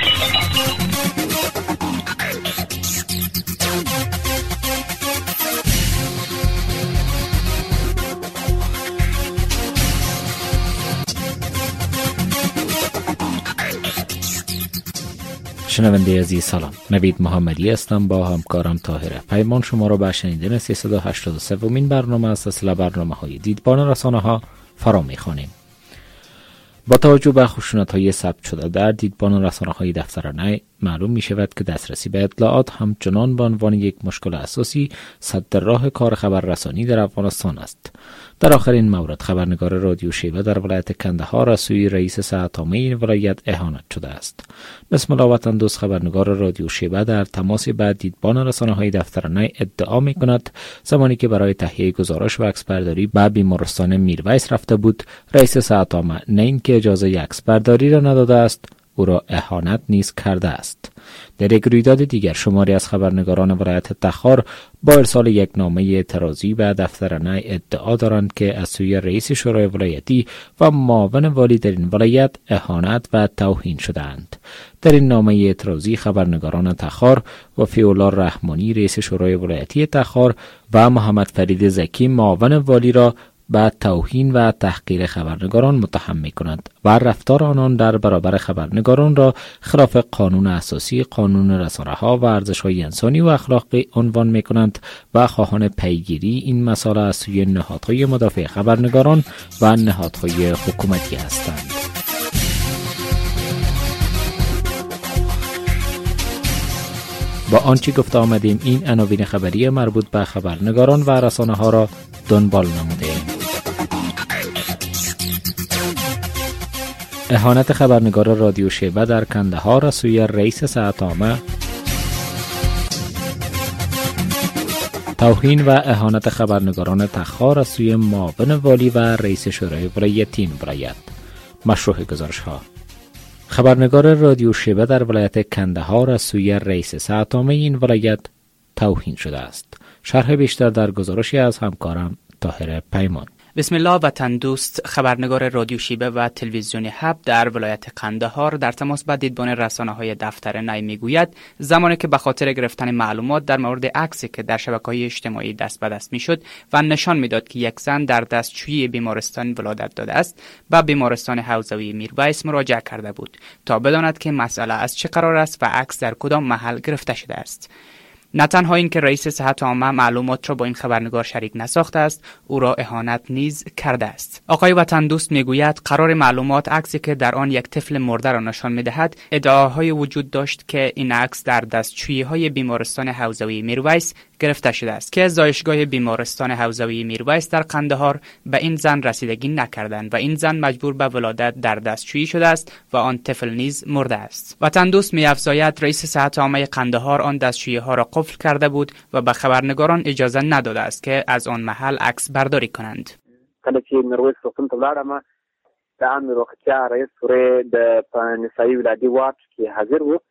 شنونده عزیز سلام، نوید محمدی هستم با همکارم طاهر پیمان شما را به شنیدن 383 برنامه از سلسله برنامه‌های دیدبان رسانه‌ها فرا می‌خوانیم. با توجه به خشونت‌های ثبت شده در دیدبان رسانه‌های دفتر نی معلوم می‌شود که دسترسی به اطلاعات همچنان به عنوان یک مشکل اساسی سد راه کار خبررسانی در افغانستان است. در آخرین مورد خبرنگار رادیو شیبه در ولایت کندهار از سوی رئیس ساعت عامه این ولایت اهانت شده است. بسم الله وطن دوست خبرنگار رادیو شیبه در تماس با دیدبان رسانه‌های دفتر نی ادعا می‌کند زمانی که برای تهیه گزارش و عکسبرداری به بیمارستان میرویس رفته بود، رئیس ساعت عامه نه اینکه اجازه عکسبرداری را نداده است، او را اهانت نیز کرده است. در یک رویداد دیگر شماری از خبرنگاران ولایت تخار با ارسال یک نامه اعتراضی به دفتر نی ادعا دارند که از سوی رئیس شورای ولایتی و معاون والی در این ولایت اهانت و توهین شدند. در این نامه اعتراضی خبرنگاران تخار وفی‌الله رحمانی رئیس شورای ولایتی تخار و محمد فرید زکی معاون والی را به توهین و تحقیر خبرنگاران متهم می‌کنند و رفتار آنان در برابر خبرنگاران را خلاف قانون اساسی، قانون رسانه‌ها و ارزش‌های انسانی و اخلاقی عنوان می‌کنند و خواهان پیگیری این مسائل از سوی نهادهای مدافع خبرنگاران و نهادهای حکومتی هستند. با آنچه گفته آمدیم این عناوین خبری مربوط به خبرنگاران و رسانه‌ها را دنبال نموده‌ایم. اهانت خبرنگار رادیو شیبه در کندهار از سوی رئیس ساعت عامه، توهین و اهانت خبرنگاران تخار از سوی معاون والی و رئیس شورای ولایتی این ولایت. مشروع گزارش‌ها: خبرنگار رادیو شیبه در ولایت کندهار از سوی رئیس ساعت عامه این ولایت توهین شده است. شرح بیشتر در گزارشی از همکارم طاهر پیمان. بسم الله وطن دوست خبرنگار رادیو شیبه و تلویزیون هب در ولایت قندهار در تماس با دیدبان رسانه‌های دفتر نی میگوید زمانی که به خاطر گرفتن معلومات در مورد عکسی که در شبکه‌های اجتماعی دست به دست میشد و نشان میداد که یک زن در دستشویی بیمارستان ولادت داده است، به بیمارستان حوزوی میرویس مراجعه کرده بود تا بداند که مسئله از چه قرار است و عکس در کدام محل گرفته شده است. نه تنها این که رئیس صحت عامه معلومات را با این خبرنگار شریک نساخته است، او را اهانت نیز کرده است. آقای وطن دوست میگوید قرار معلومات عکسی که در آن یک طفل مرده را نشان میدهد، ادعاهای وجود داشت که این عکس در دستشویی‌های بیمارستان حوزوی میرویس گرفته شده است که زایشگاه بیمارستان حوزوی میرویس در قندهار به این زن رسیدگی نکردند و این زن مجبور به ولادت در دستشویی شده است و آن طفل نیز مرده است. وطن دوست می‌افزاید رئیس صحت عامه قندهار آن دستشویی‌ها را قفل کرده بود و به خبرنگاران اجازه نداده است که از آن محل عکس برداری کنند. کله چې میرویس روغتون ته ولاړم د عامې روغتیا رئیس سورې د نسایي ولادي وارډ کې حاضر و.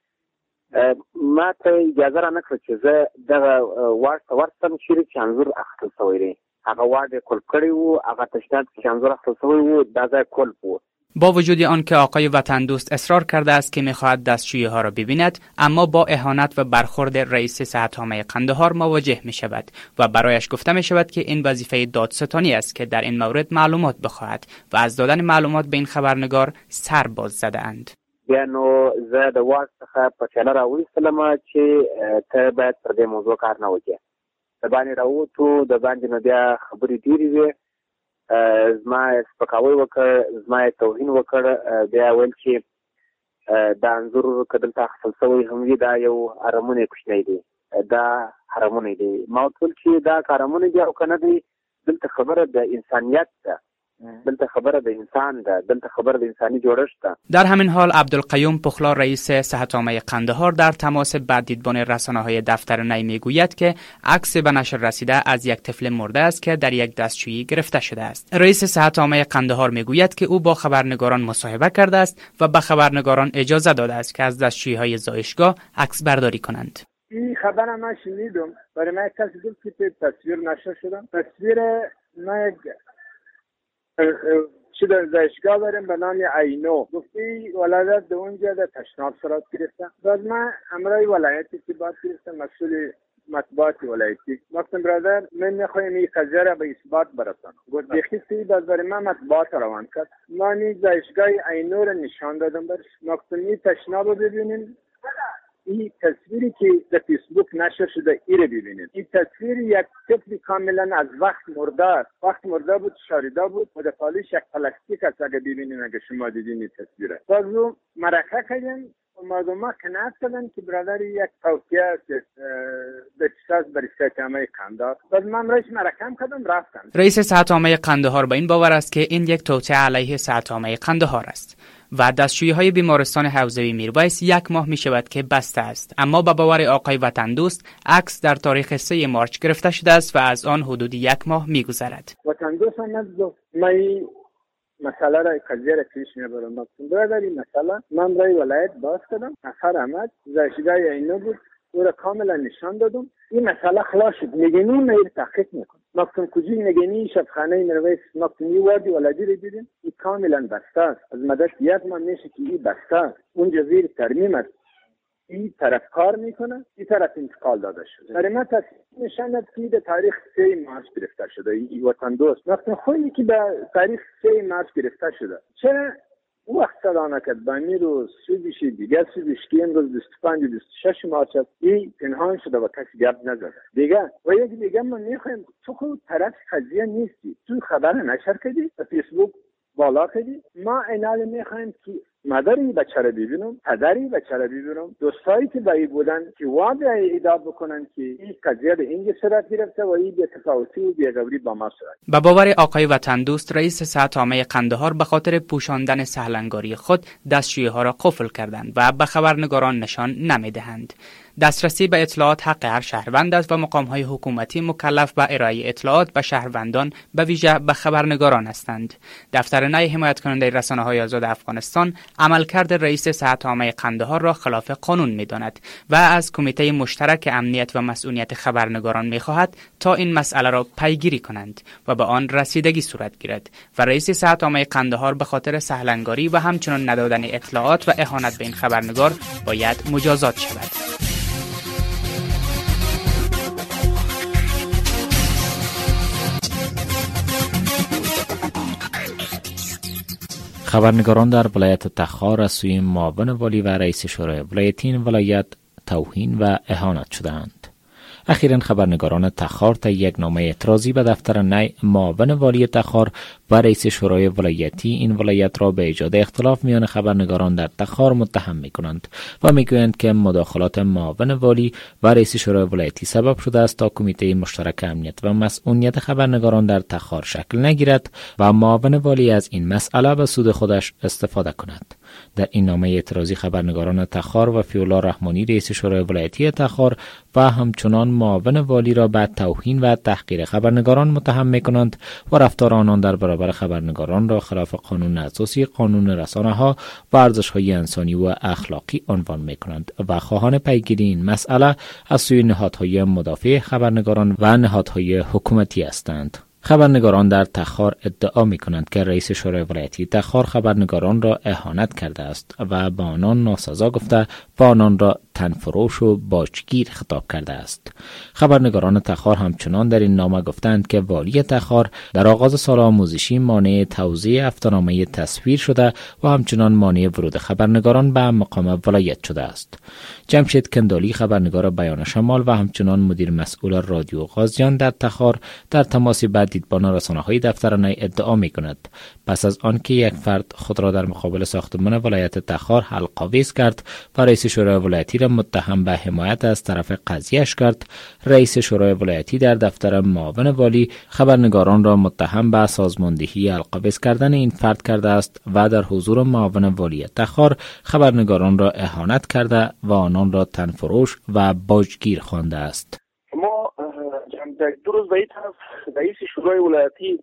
ما ته اجازه را نه کړه چې زه دغه وارډ ته ورسم چیرې چې انځور اخیستل شوی دی. هغه وارډ یې کلپ کړی و، هغه تشناب چې انځور اخیستل شوی و دا ځای کلپ و. با وجود آن که آقای وطن دوست اصرار کرده است که می‌خواهد دستشویی ها را ببیند، اما با اهانت و برخورد رئیس صحت عامه قندهار مواجه می شود و برایش گفته می شود که این وظیفه دادستانی است که در این مورد معلومات بخواهد و از دادن معلومات به این خبرنگار سر باز زده اند. بیا نو زه د واټ څخه په چاله راویستلم چې ته باید پر دې موضوع کار نه وکړې. د باندې راووتو، د باندې نو بیا خبرې ډېرې وې، زما سپکاوی وکړ، زما توهین وکړ، بیا ویل چې دا انځور که دلته اخیستل شوی هم وي دا یو حرمونه کوچنی دی، دا حرمونه دی. ما ورته ویل چې دا که حرمونه دي او که نه دی، دلته خبره د انسانیت ده، دلته خبره د انسان ده، دلته خبره د انسانی جوړښت ده. در همین حال عبدالقیوم پخلا رئیس صحت عامه قندهار در تماس با دیدبان رسانه‌های دفتر نی میگوید که عکس به نشر رسیده از یک طفل مرده است که در یک دستشویی گرفته شده است. رئیس صحت عامه قندهار میگوید که او با خبرنگاران مصاحبه کرده است و به خبرنگاران اجازه داده است که از دستشویی‌های زایشگاه عکس برداری کنند. این خبر من شنیدم، برای من کسی گفت که تصویر نشر شدم. تصویر من چه در دانشگاه بریم به نام عینو گفتی ولایت در اونجا در تشناب صورت گرفتم. بعد من امرای ولایتی که باید گرفتم مسئول مطبوعات ولایتی گفتم برادر من میخوایم این قضیه را به اثبات برسانم. گفت بخیستی باز برای من مطبوعات روان کرد. من دانشگاه عینو را نشان دادم برش. گفتم این تشناب ببینین، این تصویری که در فیسبوک نشر شده ای رو ببینید. این تصویر یک طفل کاملا از وقت مرده بود، شاریده بود و در پالیش یک پلاستیک است. اگه ببینید، اگه شما دیدین این تصویره، بازو مرکه کردن و مردم ها قناعت کردن که برادر یک توصیه است به چیز برای صحت عامه قندهار. بعد من رئیس مرکم کردم رفتم. رئیس صحت عامه قندهار با این باور است که این یک توطئه علیه صحت عامه قندهار است و دستشویی‌های بیمارستان حوزوی میربایس 1 ماه می شود که بسته است. اما با باور آقای وطن دوست عکس در تاریخ 3 مارچ گرفته شده است و از آن حدود 1 ماه می گذرد. وطن دوست هم من مسئله را قضیه را پیش میبرم. برادر این مسئله من رای ولایت باز کردم، نفر آمد زاشگاه اینو بود، او را کاملا نشان دادم. این مسئله خلاص شد. نگینی میر تحقیق میکنم. مقصد کجی نگینی شبخانه میرویس مقصد وادی ولادی را دیدیم این کاملا بسته است. از مدت 1 ماه میشه که این بسته است. اون جزیر ترمیم است. این طرف کار میکنه، این طرف انتقال داده شده. برای من نشاند که به تاریخ 3 مارچ گرفته شده. این وطن دوست وقتی خودی که به تاریخ 3 مارچ گرفته شده چرا وقت صدا نکرد با امیر و سوزش دیگه سوزش که امروز 25 26 مارچ است این پنهان شده و کسی گپ نزده دیگه. و یک دیگه من میخوایم تو خود طرف قضیه نیستی، تو خبر نشر کردی به فیسبوک بالا کردی. ما اینال میخوایم که مادری بچه را ببینم، پدری بچه را ببینم، دوستایی که بایی بودن که واضح ادعا بکنن که این قضیه به اینجا صورت گرفته و این بی‌تفاوتی و بی‌غوری با ما صورت. با باور آقای وطن دوست رئیس صحت عامه قندهار به خاطر پوشاندن سهلنگاری خود دستشویی‌ها را قفل کردند و به خبرنگاران نشان نمیدهند. دسترسی به اطلاعات حق هر شهروند است و مقام‌های حکومتی مکلف به ارائه اطلاعات به شهروندان به ویژه به خبرنگاران هستند. دفتر نای حمایت کننده رسانه‌های آزاد افغانستان عملکرد رئیس صحت عامه قندهار را خلاف قانون می‌داند و از کمیته مشترک امنیت و مسئولیت خبرنگاران می‌خواهد تا این مسئله را پیگیری کنند و به آن رسیدگی صورت گیرد و رئیس صحت عامه قندهار به خاطر سهلنگاری و همچنین ندادن اطلاعات و اهانت به این خبرنگار باید مجازات شود. خبرنگاران در ولایت تخار از سوی معاون والی و رئیس شورای ولایتی این ولایت توهین و اهانت شدند. اخیراً خبرنگاران تخار طی یک نامه اعتراضی به دفتر نای معاون والی تخار و رئیس شورای ولایتی این ولایت را به ایجاد اختلاف میان خبرنگاران در تخار متهم می‌کنند و میگویند که مداخلات معاون والی و رئیس شورای ولایتی سبب شده است تا کمیته مشترک امنیت و مسئولیت خبرنگاران در تخار شکل نگیرد و معاون والی از این مسئله به سود خودش استفاده کند. در این نامه اعتراضی خبرنگاران تخار و فیولا رحمانی رئیس شورای ولایتی تخار و همچنان معاون والی را به توهین و تحقیر خبرنگاران متهم می‌کنند و رفتار آنان در برابر خبرنگاران را خلاف قانون اساسی قانون رسانه‌ها و ارزش‌های انسانی و اخلاقی عنوان می‌کنند و خواهان پیگیری این مسئله از سوی نهادهای مدافع خبرنگاران و نهادهای حکومتی هستند. خبرنگاران در تخار ادعا می‌کنند که رئیس شورای ولایتی تخار خبرنگاران را اهانت کرده است و با آنان ناسزا گفته و آنان را تنفروش و باجگیر خطاب کرده است. خبرنگاران تخار همچنان در این نامه گفتند که والی تخار در آغاز سال آموزشی مانع توزیع هفته‌نامه تصویر شده و همچنان مانع ورود خبرنگاران به مقام ولایت شده است. جمشید کندالی خبرنگار بیان شمال و همچنان مدیر مسئول رادیو غازیان در تخار در تماسی با دیدبان رسانه‌های دفتر نای ادعا می‌کند پس از آنکه یک فرد خود را در مقابل ساختمان ولایت تخار حلق‌آویز کرد و رئیس شورای ولایتی را متهم به حمایت از طرف قضیه‌اش کرد، رئیس شورای ولایتی در دفتر معاون والی خبرنگاران را متهم به سازماندهی حلق‌آویز کردن این فرد کرده است و در حضور معاون والی تخار خبرنگاران را اهانت کرده و آنان را تنفروش و باجگیر خوانده است. ما دو روز به این طرف رئیس شورای ولایتی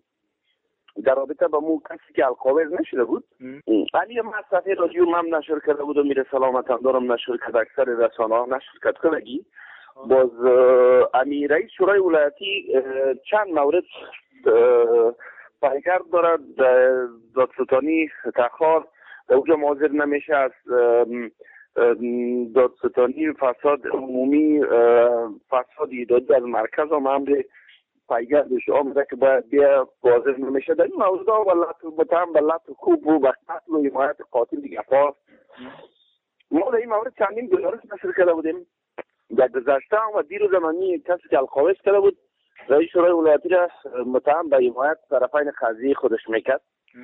در رابطه با مو کسی که حلق‌آویز نشده بود علی ما صفحه رادیو هم نشر کرده بود و میره سلامت هم دارم نشر کرد، اکثر رسانه ها نشر کرد کنگی باز امی رئیس شورای ولایتی چند مورد پیکر دارد دادستانی تخار در اونجا حاضر نمیشه. از دادستانی فساد عمومی فساد ایدادی از مرکز هم امر پیگر بهش آمده که باید بیا حاضر نمیشه. در این موضوع متهم به لطف خوب و به قتل و حمایت قاتل دیگه پاس ما در این مورد چندین گزارش نشر کرده بودیم. در گذشته و دیروز زمانی کسی که القاوس کرده بود رئیس شورای ولایتی را متهم به حمایت طرفین قضیه خودش میکرد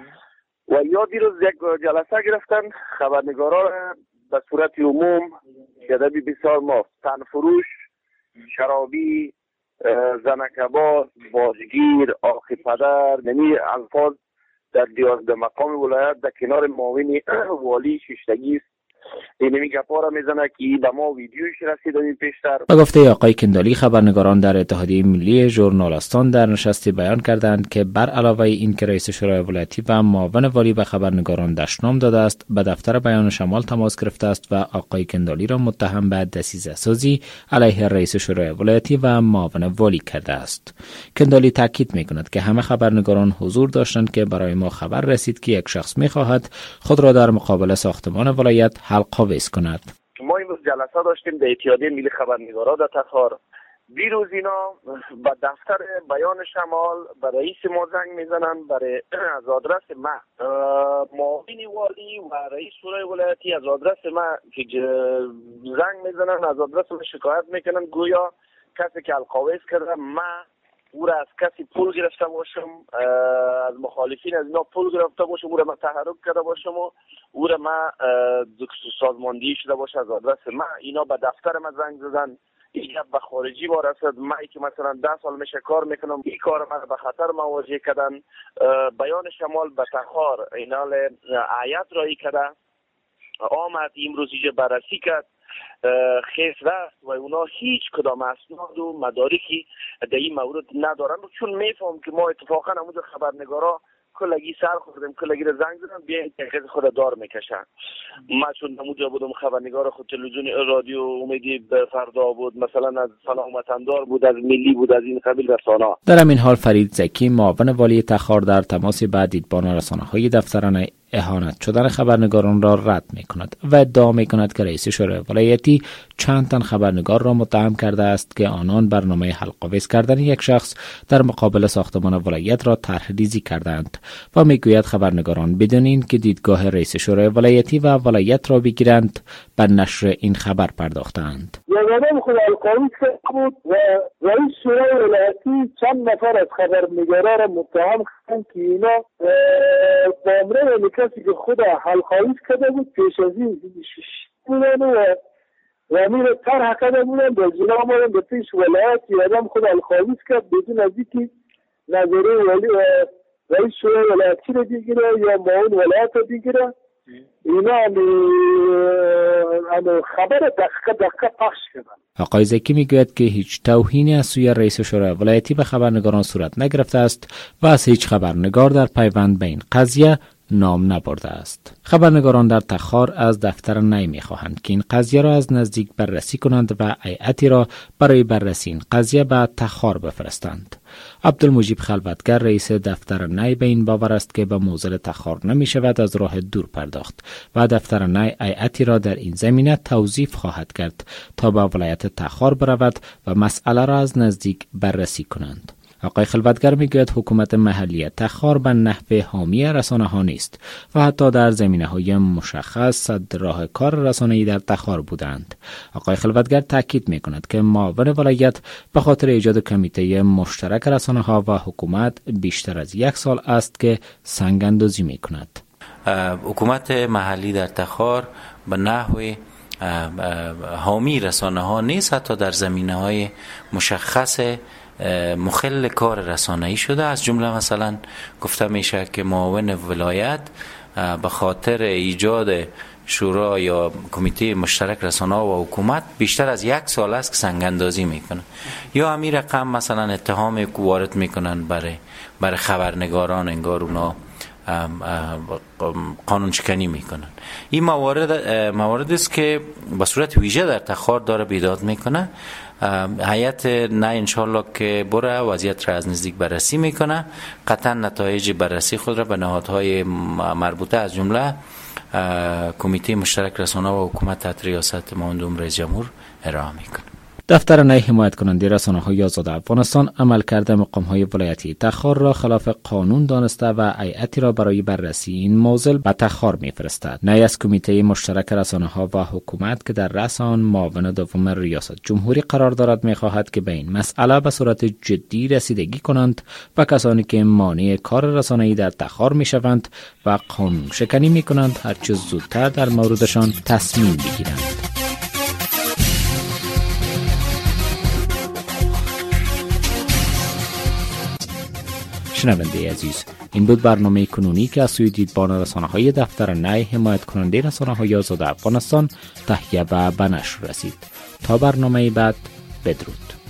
و یا دیروز یک جلسه گرفتن خبرنگارا را به صورت عموم گدبی بسیار مفت، تنفروش، شرابی، زنکباز، باجگیر، آخی پدر، نمی الفاظ در مقام ولایت در کنار معاون والی شیشتگی اینمی گپا را میزنه که به ما ویدیوش رسیده این پیشتر. به گفته آقای کندالی خبرنگاران در اتحادیه ملی ژورنالیستان در نشستی بیان کردند که بر علاوه این که رئیس شورای ولایتی و معاون والی به خبرنگاران دشنام داده است، به دفتر بیان شمال تماس گرفته است و آقای کندالی را متهم به دسیسه سازی علیه رئیس شورای ولایتی و معاون والی کرده است. کندالی تاکید می‌کند که همه خبرنگاران حضور داشتند که برای ما خبر رسید که یک شخص می‌خواهد خود را در مقابل ساختمان ولایت حلق‌آویز کند. ما امروز جلسه داشتیم در اتحادیه ملی خبرنگارا در تخار. دیروز اینا به دفتر بیان شمال به رئیس ما زنگ میزنن برای از آدرس ما معاون والی و رئیس شورای ولایتی از آدرس ما که زنگ میزنن از آدرس ما شکایت میکنن گویا کسی که القاویز کرده ما او را از کسی پول گرفته باشم، از مخالفین از اینا پول گرفته باشم، او را من تحرک کرده باشم و او را من سازماندهی شده باشه از آدرس من. اینا به دفتر من زنگ زدن، این به خارجی ما رسد، من که مثلا 10 سال میشه کار میکنم این کار من به خطر مواجه کردن. بیان شمال به تخار اینال آیت رایی کرده آمد امروز اینجا بررسی کرد خیس رست و اونا هیچ کدام اسناد و مدارکی در این مورد ندارن، چون میفهم که ما اتفاقا همونجا خبرنگارا کلگی سر خوردیم، کلگی رو زنگ زدن بیاین تحقیق خود دار میکشن. من چون همونجا بودم خبرنگار خود تلویزیون رادیو امیدی فردا بود، مثلا از سلامت اندار بود، از ملی بود، از این قبیل رسانه. در همین حال فرید زکی معاون والی تخار در تماس با دیدبان رسانه‌های دفتران اهانت شدن خبرنگاران را رد می‌کند و ادعا می‌کند که رئیس شورای ولایتی چند تن خبرنگار را متهم کرده است که آنان برنامه حلق‌آویز کردن یک شخص در مقابل ساختمان ولایت را طرح‌ریزی کردند و می‌گوید خبرنگاران بدون اینکه دیدگاه رئیس شورای ولایتی و ولایت را بگیرند به نشر این خبر پرداختند. یادم خود القاویز بود و رئیس شورای ولایتی چند نفر از خبرنگارا را متهم کردند که اینا بامره کسی که خود حلق‌آویز کرده بود پیش از این بودن و امیر طرح کرده بودن به جلو آمدن به پیش ولایت یادم خود حلق‌آویز کرد بدون از اینکه نظریه ولی رئیس شورای ولایتی را بگیره یا معاون ولایت را بگیره. اینا خبر دقیقه پخش کردن. آقای زکی میگوید که هیچ توهینی از سوی رئیس شورای ولایتی به خبرنگاران صورت نگرفته است و از هیچ خبرنگار در پیوند به این قضیه نام نبرده است. خبرنگاران در تخار از دفتر نی می‌خواهند که این قضیه را از نزدیک بررسی کنند و هیئتی را برای بررسی این قضیه به تخار بفرستند. عبدالمجید خلوتگر رئیس دفتر نی به این باور است که به موزل تخار نمی شود از راه دور پرداخت و دفتر نی هیئتی را در این زمینه توظیف خواهد کرد تا به ولایت تخار برود و مسئله را از نزدیک بررسی کنند. آقای خلوتگر میگوید حکومت محلی تخار به نحو حامی رسانه‌ها نیست و حتی در زمینه‌های مشخص صد راه کار رسانه‌ای در تخار بودند. آقای خلوتگر تاکید می‌کند که معاون ولایت به خاطر ایجاد کمیته مشترک رسانه‌ها و حکومت بیشتر از 1 سال است که سنگ‌اندازی می‌کند. حکومت محلی در تخار به نحو حامی رسانه‌ها نیست، حتی در زمینه‌های مشخص مخل کار رسانه‌ای شده. از جمله مثلا گفته میشه که معاون ولایت به خاطر ایجاد شورا یا کمیته مشترک رسانه‌ها و حکومت بیشتر از 1 سال است که سنگ‌اندازی میکنه. یا همین رقم مثلا اتهام وارد میکنن برای خبرنگاران، انگار اونا قانون شکنی میکنن. این موارد است که به صورت ویژه در تخار داره بیداد میکنه. هیئت نه انشالله که بره وضعیت را از نزدیک بررسی میکنه، قطعا نتایج بررسی خود را به نهادهای مربوطه از جمله کمیته مشترک رسانه و حکومت تحت ریاست معاون رئیس جمهور ارائه میکنه. دفتر نای حمایت کننده رسانه‌های آزاد افغانستان عملکرد مقام‌های ولایتی تخار را خلاف قانون دانسته و هیئتی را برای بررسی این موضوع به تخار می‌فرستد. نای از کمیته مشترک رسانه‌ها و حکومت که در رأس آن معاون دوم ریاست جمهوری قرار دارد می‌خواهد که به این مسئله به صورت جدی رسیدگی کنند و کسانی که مانع کار رسانه‌ای در تخار می‌شوند و قانون شکنی می‌کنند هر چه زودتر در موردشان تصمیم بگیرند. شنونده عزیز، این بود برنامه کنونی که از سوی دیدبان رسانه‌های دفتر نای حمایت کننده رسانه‌های آزاد افغانستان تهیه و به نشر رسید. تا برنامه بعد، بدرود.